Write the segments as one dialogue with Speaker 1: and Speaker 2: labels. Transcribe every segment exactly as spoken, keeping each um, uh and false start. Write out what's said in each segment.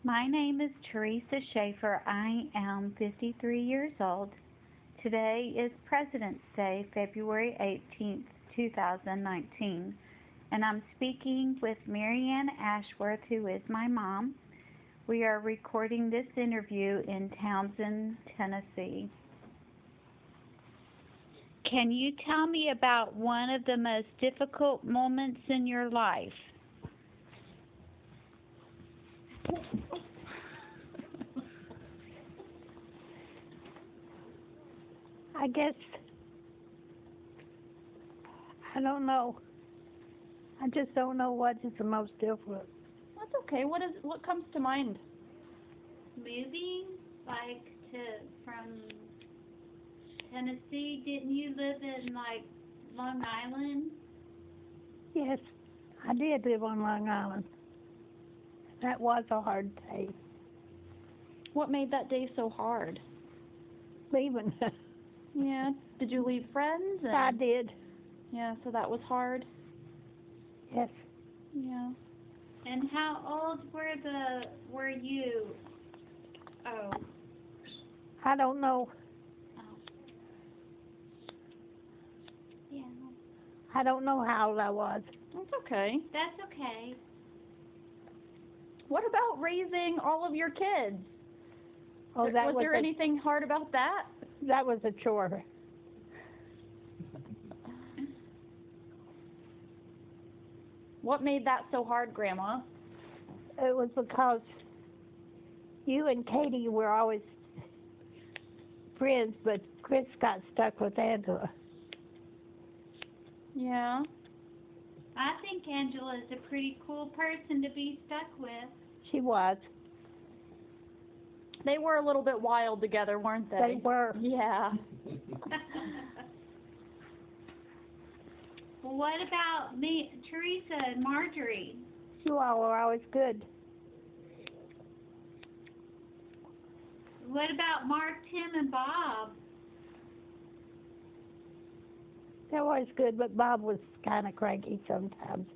Speaker 1: My name is Teresa Schaefer. I am fifty-three years old. Today is President's Day, February eighteenth, two thousand nineteen, and I'm speaking with Marianne Ashworth, who is my mom. We are recording this interview in Townsend, Tennessee. Can you tell me about one of the most difficult moments in your life?
Speaker 2: I guess, I don't know. I just don't know what is the most difficult.
Speaker 3: That's okay. What is what comes to mind?
Speaker 1: Moving, like, to, from Tennessee, didn't you live in, like, Long Island?
Speaker 2: Yes, I did live on Long Island. That was a hard day,
Speaker 3: What made that day so hard?
Speaker 2: leaving.
Speaker 3: Yeah. Did you leave friends? And,
Speaker 2: I did,
Speaker 3: Yeah, so that was hard.
Speaker 2: yes.
Speaker 3: Yeah.
Speaker 1: And how old were the, were you? Oh,
Speaker 2: I don't know.
Speaker 1: oh. Yeah,
Speaker 2: I don't know how old I was.
Speaker 3: That's okay.
Speaker 1: that's okay.
Speaker 3: What about raising all of your kids?
Speaker 2: Oh, that
Speaker 3: was
Speaker 2: was
Speaker 3: there
Speaker 2: a,
Speaker 3: anything hard about that?
Speaker 2: that was a chore.
Speaker 3: What made that so hard, Grandma?
Speaker 2: It was because you and Katie were always friends, but Chris got stuck with Angela.
Speaker 3: Yeah.
Speaker 1: I think Angela is a pretty cool person to be stuck with.
Speaker 2: She was.
Speaker 3: They were a little bit wild together, weren't they?
Speaker 2: They were.
Speaker 3: Yeah.
Speaker 1: Well, what about me, Teresa and Marjorie?
Speaker 2: You all were always good.
Speaker 1: What about Mark, Tim, and Bob?
Speaker 2: They were always good, but Bob was kind of cranky sometimes.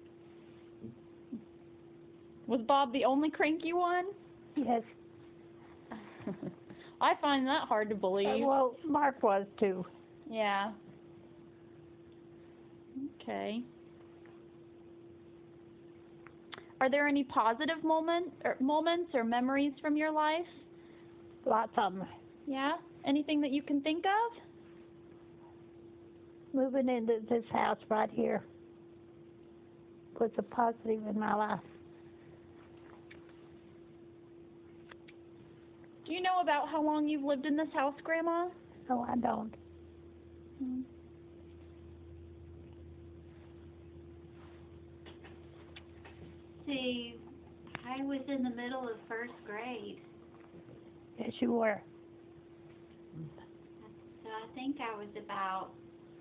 Speaker 3: Was Bob the only cranky one?
Speaker 2: Yes.
Speaker 3: I find that hard to
Speaker 2: Uh,
Speaker 3: believe.
Speaker 2: well, Mark was too.
Speaker 3: Yeah. Okay. Are there any positive moment or moments or memories from your life?
Speaker 2: Lots of them.
Speaker 3: Yeah? Anything that you can think of?
Speaker 2: Moving into this house right here was a positive in my life.
Speaker 3: Do you know about how long you've lived in this house, Grandma?
Speaker 2: No, I don't.
Speaker 3: Hmm.
Speaker 1: See, I was in the middle of first grade,
Speaker 2: Yes, you were.
Speaker 1: so I think I was about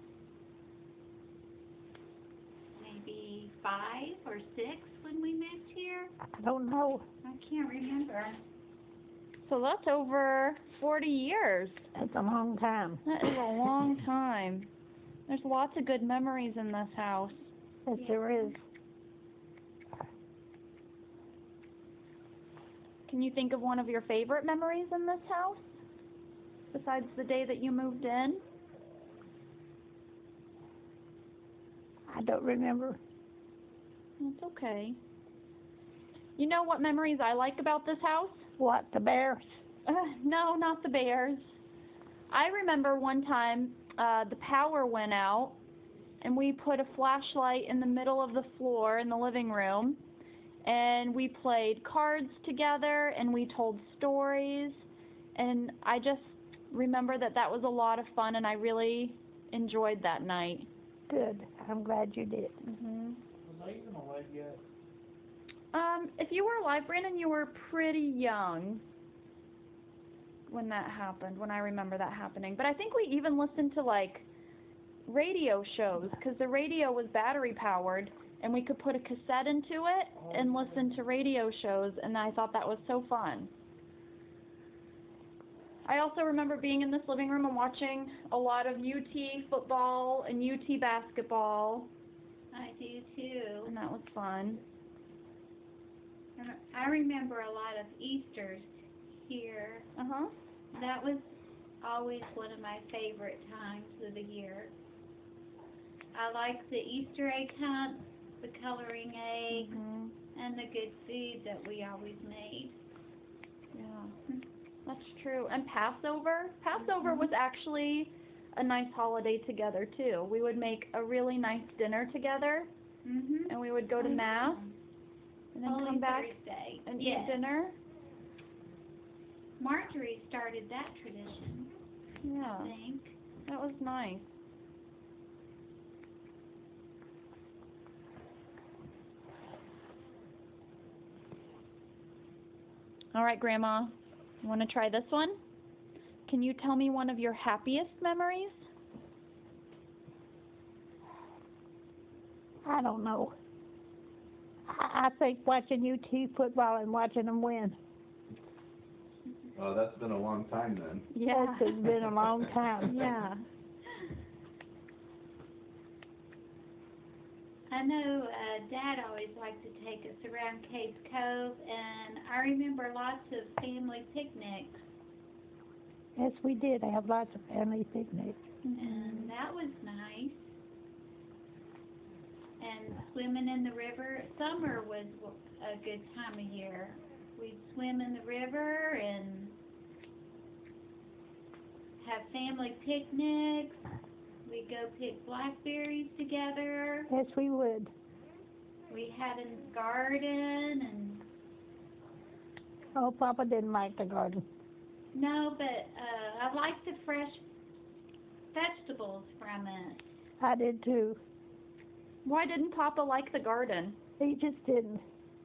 Speaker 1: maybe five or six when we moved here.
Speaker 2: I don't know.
Speaker 1: I can't remember.
Speaker 3: So that's over forty years.
Speaker 2: It's a long time.
Speaker 3: That is a long time. There's lots of good memories in this house.
Speaker 2: Yes, there is.
Speaker 3: Can you think of one of your favorite memories in this house? Besides the day that you moved in?
Speaker 2: I don't remember.
Speaker 3: That's okay. You know what memories I like about this house?
Speaker 2: What, the bears?
Speaker 3: Uh, no, not the bears. I remember one time uh, the power went out and we put a flashlight in the middle of the floor in the living room and we played cards together and we told stories, and I just remember that that was a lot of fun and I really enjoyed that night.
Speaker 2: Good. I'm glad you did.
Speaker 3: Mhm.
Speaker 4: Was I even alive yet?
Speaker 3: Um, if you were alive, Brandon, you were pretty young when that happened, when I remember that happening. But I think we even listened to, like, radio shows, because the radio was battery powered, and we could put a cassette into it and listen to radio shows, and I thought that was so fun. I also remember being in this living room and watching a lot of U T football and U T basketball,
Speaker 1: I do too.
Speaker 3: and that was fun.
Speaker 1: I remember a lot of Easters here.
Speaker 3: Uh-huh.
Speaker 1: That was always one of my favorite times of the year. I like the Easter egg hunt, the coloring eggs,
Speaker 3: Mhm.
Speaker 1: and the good food that we always made.
Speaker 3: Yeah. That's true. And Passover? Passover was actually a nice holiday together, too. We would make a really nice dinner together,
Speaker 1: Mhm.
Speaker 3: and we would go to Mass, and then
Speaker 1: Holy
Speaker 3: come back
Speaker 1: Thursday.
Speaker 3: and
Speaker 1: Yes.
Speaker 3: eat dinner.
Speaker 1: Marjorie started that tradition,
Speaker 3: Yeah,
Speaker 1: I think.
Speaker 3: that was nice. All right, Grandma, you want to try this one? Can you tell me one of your happiest memories?
Speaker 2: I don't know. I, I think watching U T football and watching them win.
Speaker 5: Oh, that's been a long time then.
Speaker 3: Yeah.
Speaker 2: It's been a long time.
Speaker 3: Yeah.
Speaker 1: I know uh, Dad always liked to take us around Case Cove, and I remember lots of family picnics,
Speaker 2: Yes, we did have lots of family picnics.
Speaker 1: and that was nice. And swimming in the river. Summer was a good time of year. We'd swim in the river and have family picnics. We'd go pick blackberries together.
Speaker 2: Yes, we would.
Speaker 1: We had a garden, and
Speaker 2: Oh, Papa didn't like the garden.
Speaker 1: no, but uh, I liked the fresh vegetables from it.
Speaker 2: I did too.
Speaker 3: Why didn't Papa like the garden?
Speaker 2: He just didn't.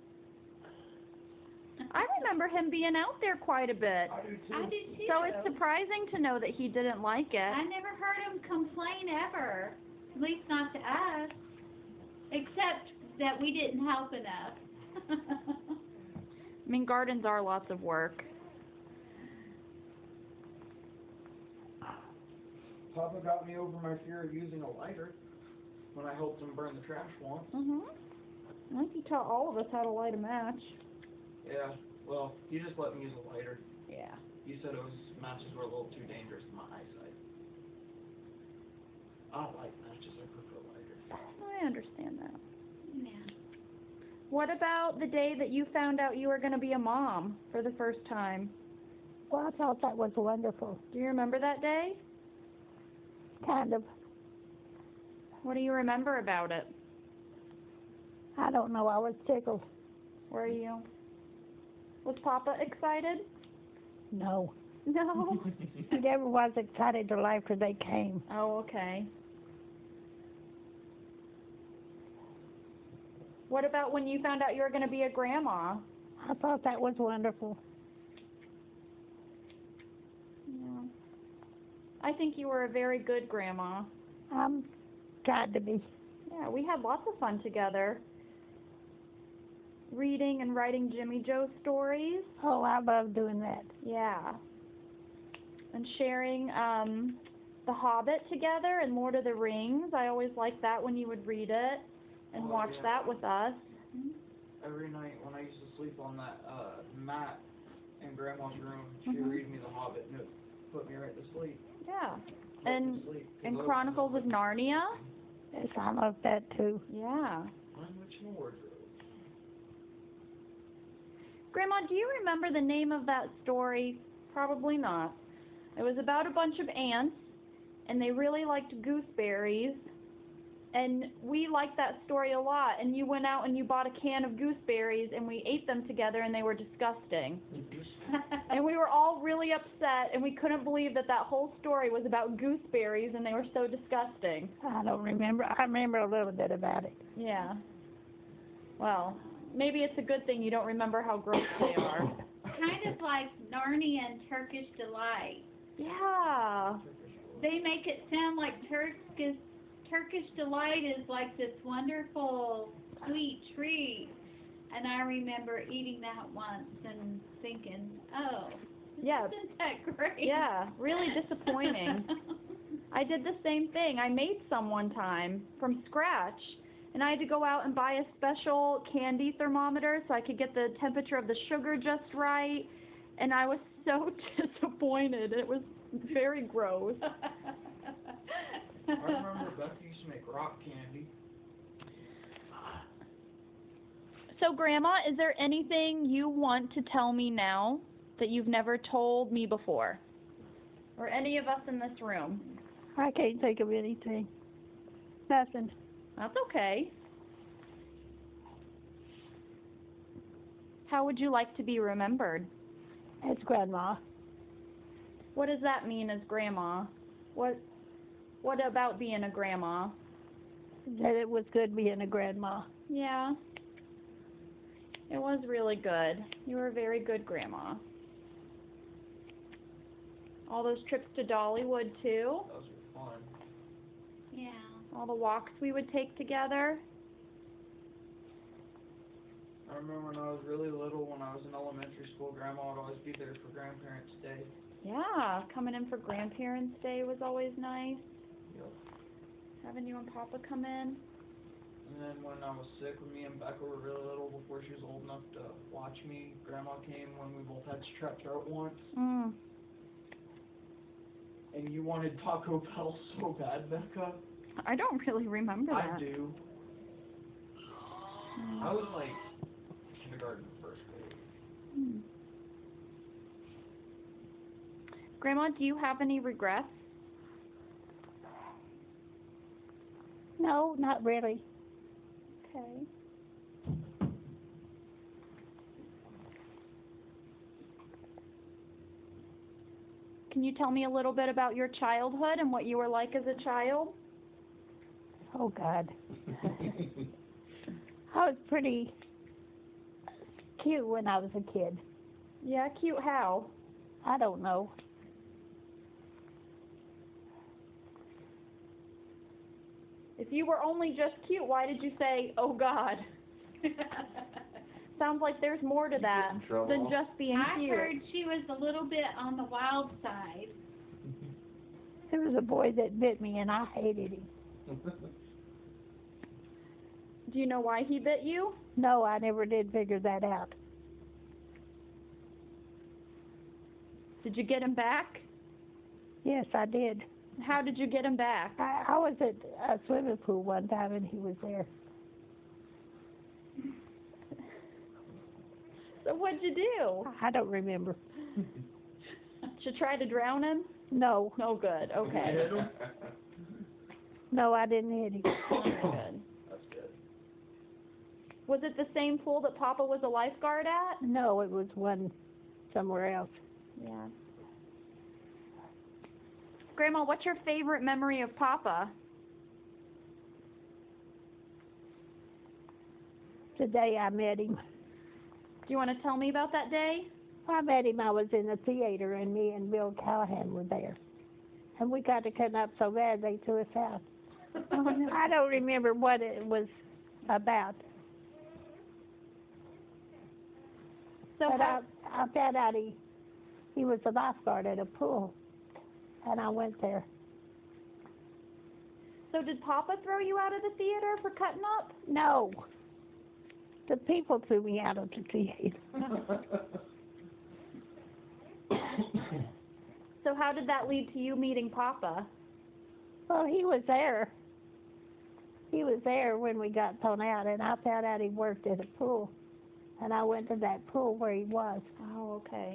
Speaker 3: I remember him being out there quite a bit.
Speaker 4: I do too.
Speaker 1: I did too.
Speaker 3: So it's surprising to know that he didn't like it.
Speaker 1: I never heard him complain ever. At least not to us. Except that we didn't help enough.
Speaker 3: I mean, gardens are lots of work.
Speaker 4: Papa got me over my fear of using a lighter when I helped him burn the trash once.
Speaker 3: Mhm. I think he taught all of us how to light a match.
Speaker 4: Yeah, well, he just let me use a lighter.
Speaker 3: Yeah.
Speaker 4: He said it was matches were a little too dangerous to my eyesight. I don't like matches, I prefer lighter.
Speaker 3: I understand that.
Speaker 1: Yeah.
Speaker 3: What about the day that you found out you were going to be a mom for the first time?
Speaker 2: Well, I thought that was wonderful.
Speaker 3: Do you remember that day?
Speaker 2: Kind of.
Speaker 3: What do you remember about it?
Speaker 2: I don't know. I was tickled.
Speaker 3: Were you? Was Papa excited?
Speaker 2: No.
Speaker 3: No.
Speaker 2: He never was excited till after they came.
Speaker 3: Oh, okay. What about when you found out you were going to be a grandma?
Speaker 2: I thought that was wonderful.
Speaker 3: Yeah. I think you were a very good grandma.
Speaker 2: I'm tried to be.
Speaker 3: Yeah, we had lots of fun together. Reading and writing Jimmy Joe stories.
Speaker 2: Oh, I love doing that.
Speaker 3: Yeah. And sharing um, The Hobbit together and Lord of the Rings. I always liked that when you would read it and
Speaker 4: Oh,
Speaker 3: watch
Speaker 4: yeah.
Speaker 3: that with us.
Speaker 4: Every night when I used to sleep on that uh, mat in Grandma's room, she'd
Speaker 3: Mhm.
Speaker 4: read me The Hobbit and it put me right to sleep.
Speaker 3: Yeah.
Speaker 4: Put me
Speaker 3: And
Speaker 4: to sleep.
Speaker 3: and
Speaker 4: Cause
Speaker 3: Chronicles of Narnia.
Speaker 2: Yes, I love that too.
Speaker 3: Yeah.
Speaker 4: Language and wardrobe.
Speaker 3: Grandma, do you remember the name of that story? Probably not. It was about a bunch of ants, and they really liked gooseberries. And we liked that story a lot, and you went out and you bought a can of gooseberries, and we ate them together, and they were disgusting. And we were all really upset, and we couldn't believe that that whole story was about gooseberries, and they were so disgusting.
Speaker 2: I don't remember. I remember a little bit about it.
Speaker 3: Yeah. Well, maybe it's a good thing you don't remember how gross they are.
Speaker 1: Kind of like Narnia and Turkish Delight.
Speaker 3: Yeah.
Speaker 1: They make it sound like Turkish Turkish Delight is like this wonderful sweet treat. And I remember eating that once and thinking, oh,
Speaker 3: Yeah.
Speaker 1: isn't that great?
Speaker 3: Yeah, really disappointing. I did the same thing. I made some one time from scratch, And I had to go out and buy a special candy thermometer so I could get the temperature of the sugar just right. And I was so disappointed. It was very gross.
Speaker 4: I remember Becky used to make rock candy.
Speaker 3: So, Grandma, is there anything you want to tell me now that you've never told me before? Or any of us in this room?
Speaker 2: I can't think of anything. Nothing.
Speaker 3: That's okay. How would you like to be remembered?
Speaker 2: As Grandma.
Speaker 3: What does that mean as Grandma? What What about being a grandma?
Speaker 2: That it was good being a grandma.
Speaker 3: Yeah. It was really good. You were a very good grandma. All those trips to Dollywood, too.
Speaker 4: Those were fun.
Speaker 1: Yeah.
Speaker 3: All the walks we would take together.
Speaker 4: I remember when I was really little, when I was in elementary school, Grandma would always be there for Grandparents' Day.
Speaker 3: Yeah, coming in for Grandparents' Day was always nice.
Speaker 4: Yep.
Speaker 3: Having you and Papa come in.
Speaker 4: And then when I was sick, when me and Becca were really little, before she was old enough to watch me, Grandma came when we both had strep throat once.
Speaker 3: Mm.
Speaker 4: And you wanted Taco Bell so bad, Becca.
Speaker 3: I don't really remember that.
Speaker 4: I do.
Speaker 3: Mm.
Speaker 4: I was like kindergarten, first grade.
Speaker 3: Hmm. Grandma, do you have any regrets?
Speaker 2: No, not really.
Speaker 3: Okay. Can you tell me a little bit about your childhood and what you were like as a child?
Speaker 2: Oh, God. I was pretty cute when I was a kid.
Speaker 3: Yeah, cute how?
Speaker 2: I don't know.
Speaker 3: If you were only just cute, why did you say, oh God? Sounds like there's more to
Speaker 5: You
Speaker 3: that
Speaker 5: get in trouble.
Speaker 3: than just being
Speaker 1: I
Speaker 3: cute.
Speaker 1: heard she was a little bit on the wild side.
Speaker 2: There was a boy that bit me, and I hated him.
Speaker 3: Do you know why he bit you?
Speaker 2: No, I never did figure that out.
Speaker 3: Did you get him back?
Speaker 2: Yes, I did.
Speaker 3: How did you get him back?
Speaker 2: I, I was at a swimming pool one time, and he was there.
Speaker 3: So what'd you do?
Speaker 2: I don't remember.
Speaker 3: Did you try to drown him?
Speaker 2: No,
Speaker 3: No good. Okay.
Speaker 4: Hit him?
Speaker 2: no, I didn't hit him.
Speaker 3: Okay, good.
Speaker 4: That's good.
Speaker 3: Was it the same pool that Papa was a lifeguard at?
Speaker 2: No, it was one somewhere else.
Speaker 3: Yeah. Grandma, what's your favorite memory of Papa?
Speaker 2: The day I met him.
Speaker 3: Do you want to tell me about that day?
Speaker 2: I met him, I was in the theater, and me and Bill Callahan were there. And we got to cutting up so bad they threw us out. I don't remember what it was about.
Speaker 3: So
Speaker 2: but
Speaker 3: how,
Speaker 2: I, I found out he, he was a lifeguard at a pool. And I went there.
Speaker 3: so did Papa throw you out of the theater for cutting up?
Speaker 2: No. The people threw me out of the theater.
Speaker 3: So how did that lead to you meeting Papa?
Speaker 2: Well, he was there. He was there when we got thrown out, and I found out he worked at a pool. And I went to that pool where he was.
Speaker 3: Oh, okay.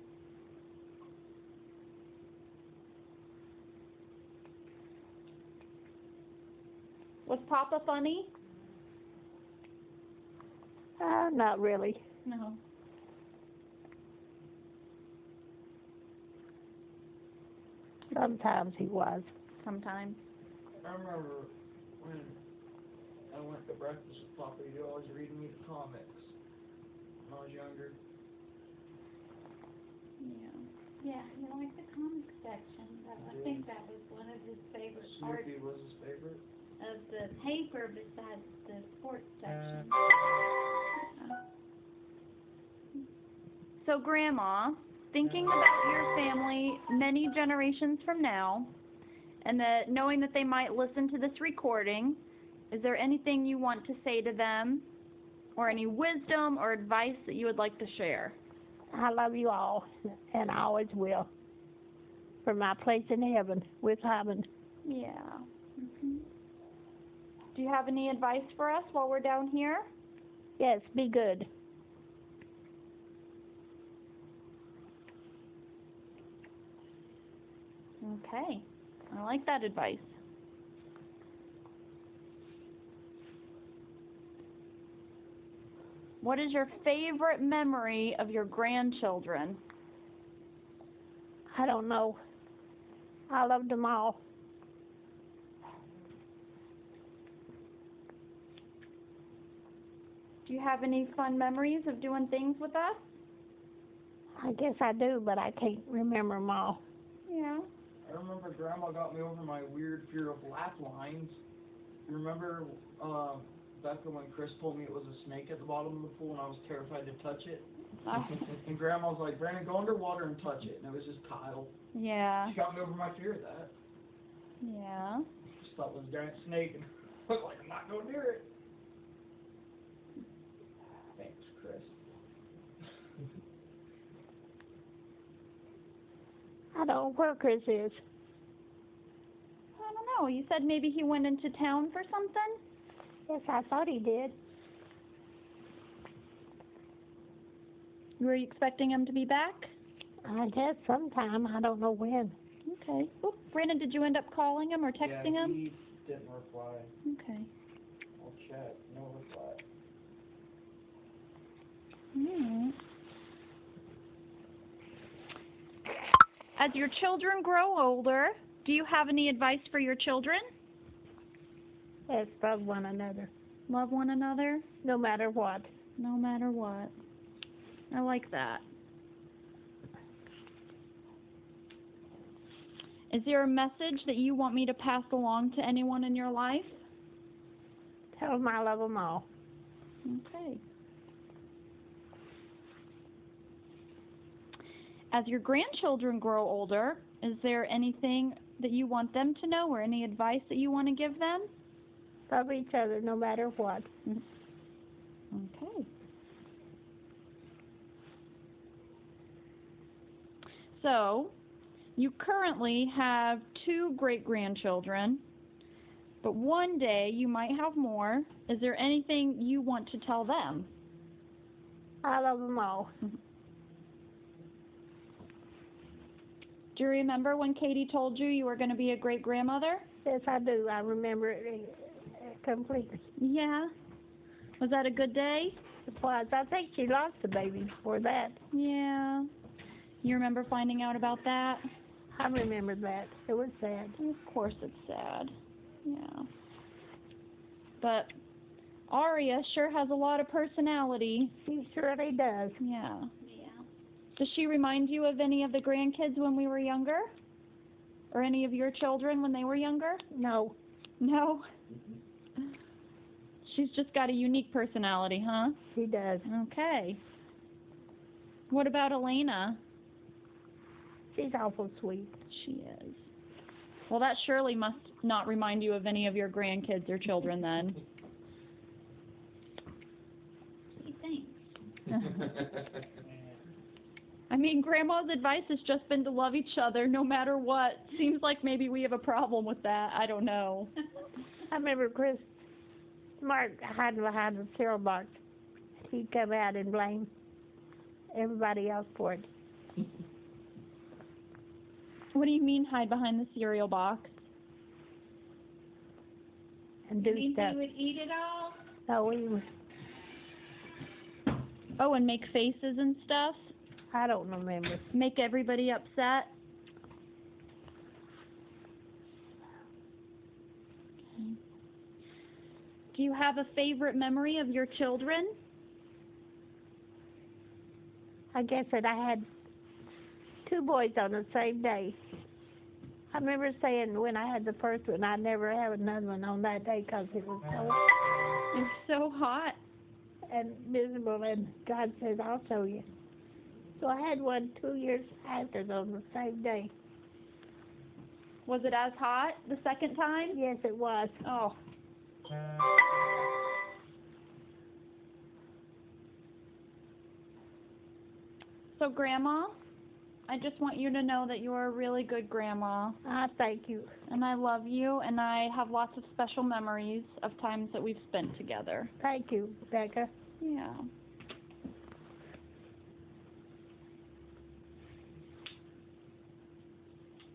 Speaker 3: Was Papa funny?
Speaker 2: Uh, not really.
Speaker 3: No.
Speaker 2: Sometimes he was.
Speaker 3: Sometimes.
Speaker 4: I remember when I went to breakfast with Papa, he'd always read me the comics when I was younger.
Speaker 3: Yeah.
Speaker 1: Yeah, he liked the comic section. That, I think that was one of his favorite parts
Speaker 4: Snoopy was his favorite.
Speaker 1: of the paper besides the sports section.
Speaker 3: So, Grandma, thinking about your family many generations from now, and that knowing that they might listen to this recording, Is there anything you want to say to them, or any wisdom or advice that you would like to share?
Speaker 2: I love you all, and I always will. For my place in heaven with heaven.
Speaker 3: Yeah. hmm Do you have any advice for us while we're down here?
Speaker 2: Yes, be good.
Speaker 3: Okay. I like that advice. What is your favorite memory of your grandchildren?
Speaker 2: I don't know. I loved them all.
Speaker 3: Do you have any fun memories of doing things with us?
Speaker 2: I guess I do, but I can't remember them all.
Speaker 3: Yeah.
Speaker 4: I remember Grandma got me over my weird fear of lap lines. You remember, uh, Becca, when Chris told me it was a snake at the bottom of the pool and I was terrified to touch it?
Speaker 3: Uh,
Speaker 4: And Grandma was like, Brandon, go underwater and touch it. And it was just tile.
Speaker 3: yeah.
Speaker 4: She got me over my fear of that.
Speaker 3: Yeah.
Speaker 4: Just thought it was a giant snake. And I was like, I'm not going near it. Thanks, Chris.
Speaker 2: I don't know where Chris is.
Speaker 3: I don't know. You said maybe he went into town for something?
Speaker 2: Yes, I thought he did.
Speaker 3: Were you expecting him to be back?
Speaker 2: I guess sometime. I don't know when.
Speaker 3: Okay. Oop, Brandon, did you end up calling him or texting
Speaker 4: yeah,
Speaker 3: him?
Speaker 4: he didn't reply.
Speaker 3: Okay.
Speaker 4: I'll check. No reply.
Speaker 3: Alright. As your children grow older, do you have any advice for your children?
Speaker 2: Let's love one another,
Speaker 3: Love one another,
Speaker 2: no matter what.
Speaker 3: no matter what. I like that. Is there a message that you want me to pass along to anyone in your life?
Speaker 2: Tell them I love them all.
Speaker 3: Okay. As your grandchildren grow older, is there anything that you want them to know or any advice that you want to give them?
Speaker 2: Love each other no matter what.
Speaker 3: Okay. So, you currently have two great-grandchildren, but one day you might have more. Is there anything you want to tell them?
Speaker 2: I love them all.
Speaker 3: Do you remember when Katie told you you were going to be a great-grandmother?
Speaker 2: Yes, I do. I remember it uh, completely.
Speaker 3: Yeah. Was that a good day?
Speaker 2: It was. I think she lost the baby before that.
Speaker 3: Yeah. You remember finding out about that?
Speaker 2: I remember that. It was sad.
Speaker 3: Of course it's sad. Yeah. But Aria sure has a lot of personality.
Speaker 2: She surely does.
Speaker 3: Yeah. Yeah. Does she remind you of any of the grandkids when we were younger? Or any of your children when they were younger?
Speaker 2: No.
Speaker 3: No? She's just got a unique personality, huh?
Speaker 2: She does.
Speaker 3: Okay. What about Elena?
Speaker 2: She's awful sweet.
Speaker 3: She is. Well, that surely must not remind you of any of your grandkids or children then.
Speaker 1: He thinks.
Speaker 3: I mean, Grandma's advice has just been to love each other no matter what. Seems like maybe we have a problem with that. I don't know.
Speaker 2: I remember Chris Mark hiding behind the cereal box. He'd come out and blame everybody else for it.
Speaker 3: What do you mean hide behind the cereal box?
Speaker 2: And do
Speaker 1: You mean
Speaker 2: stuff.
Speaker 1: he would eat it all?
Speaker 2: No, he was,
Speaker 3: Oh, and make faces and stuff?
Speaker 2: I don't remember.
Speaker 3: Make everybody upset? Okay. Do you have a favorite memory of your children?
Speaker 2: I guess that I had two boys on the same day. I remember saying when I had the first one, I'd never have another one on that day because it was so
Speaker 3: It's so hot.
Speaker 2: and miserable, and God says, I'll show you. So I had one two years after on the same day.
Speaker 3: Was it as hot the second time?
Speaker 2: Yes, it was.
Speaker 3: Oh, So, Grandma, I just want you to know that you're a really good grandma,
Speaker 2: Ah, thank you.
Speaker 3: and I love you, and I have lots of special memories of times that we've spent together.
Speaker 2: Thank you, Becca.
Speaker 3: Yeah.